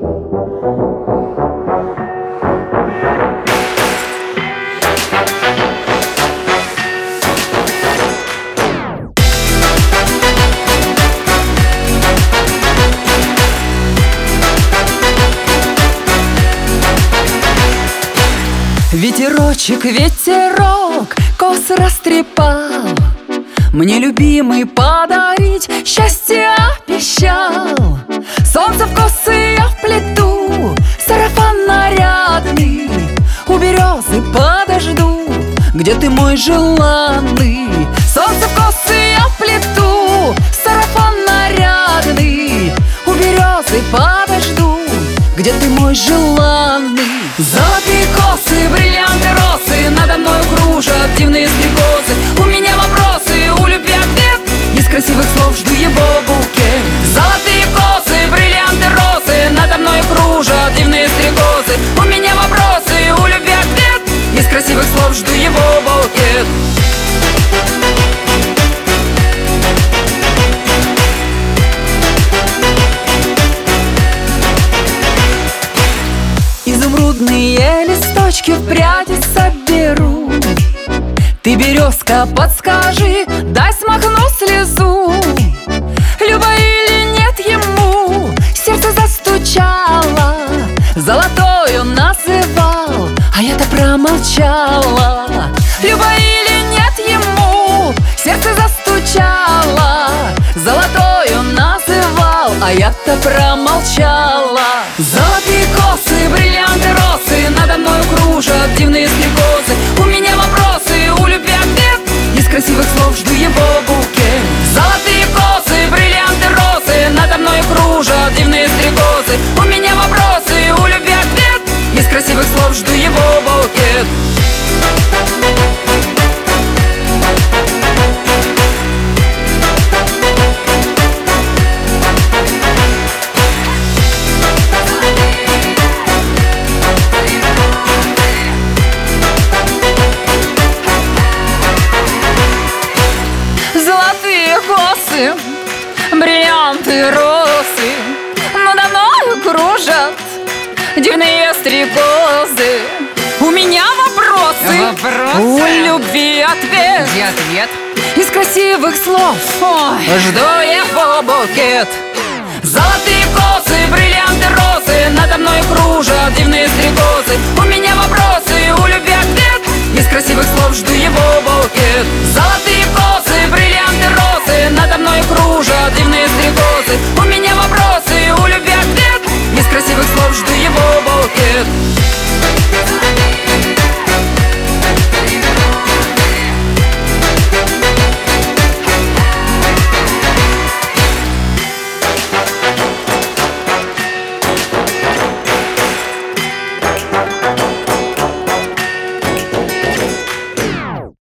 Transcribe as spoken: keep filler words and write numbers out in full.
Ветерочек, ветерок, косы растрепал, мне любимый подарить счастье обещал. Солнце в косы я вплету, сарафан нарядный, у березы подожду, где ты мой желанный. Солнце в косы я вплету, сарафан нарядный, у березы подожду, где ты мой желанный. Золотые косы, бриллианты, росы, надо мной кружат дивные стрекозы. У меня вопросы, у любви ответ, из красивых слов жду его букет. Золотые косы, бриллианты, росы, надо мной кружат дивные стрекозы. У меня вопросы, у любви ответ, из красивых слов жду его букет. Изумрудные листочки в пряди соберу. Ты, березка, подскажи, дай смахну слезу. Люба или нет ему, сердце застучало, золотой он называл, а я-то промолчала. Люба или нет ему, сердце застучало, золотой он называл, а я-то промолчала. Золотые косы, бриллианты, росы, надо мною кружат дивные стрекозы. У меня вопросы, у любви ответ, из красивых слов жду его букет. Золотые косы, бриллианты, росы, надо мною кружат дивные стрекозы. У меня вопросы, у любви ответ, из красивых слов жду его букет. Косы, бриллианты, росы, надо мною кружат дивные стрекозы. У меня вопросы, вопросы? У любви ответ. Где ответ? Из красивых слов ой, жду его букет. Золотые косы, бриллианты,